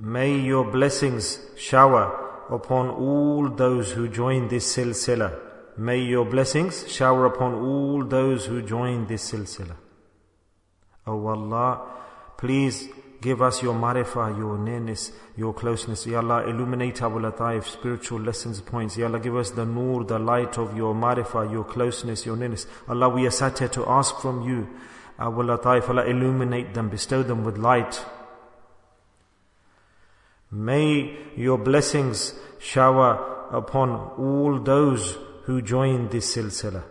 may your blessings shower upon all those who join this silsila. May your blessings shower upon all those who join this silsila. O Allah, please give us your marifah, your nearness, your closeness. Ya Allah, illuminate our lataif, spiritual lessons, points. Ya Allah, give us the nur, the light of your marifah, your closeness, your nearness. Allah, we are sat here to ask from you our lataif. Allah, illuminate them, bestow them with light. May your blessings shower upon all those who join this silsila.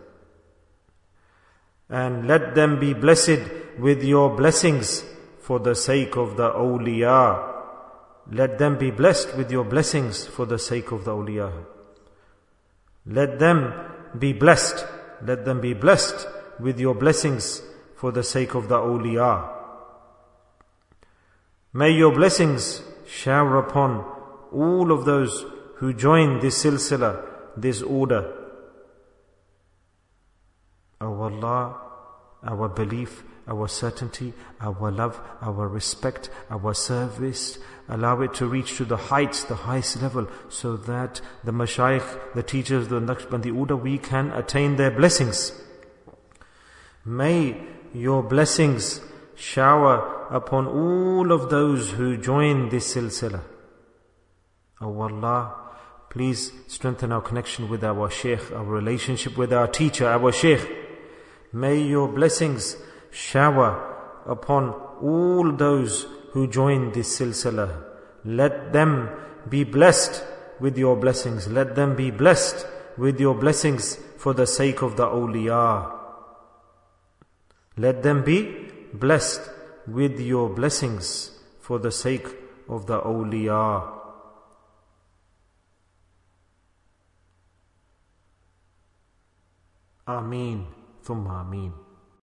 And let them be blessed with your blessings for the sake of the awliya. Let them be blessed with your blessings for the sake of the awliya. Let them be blessed. Let them be blessed with your blessings for the sake of the awliya. May your blessings shower upon all of those who join this silsila, this order. O Allah, our belief, our certainty, our love, our respect, our service, allow it to reach to the heights, the highest level, so that the mashayikh, the teachers, the Naqshbandi order, we can attain their blessings. May your blessings shower upon all of those who join this silsila. O Allah, please strengthen our connection with our shaykh, our relationship with our teacher, our shaykh. May your blessings shower upon all those who join this silsila. Let them be blessed with your blessings. Let them be blessed with your blessings for the sake of the awliya. Let them be blessed with your blessings for the sake of the awliya. Ameen. Thumma ameen.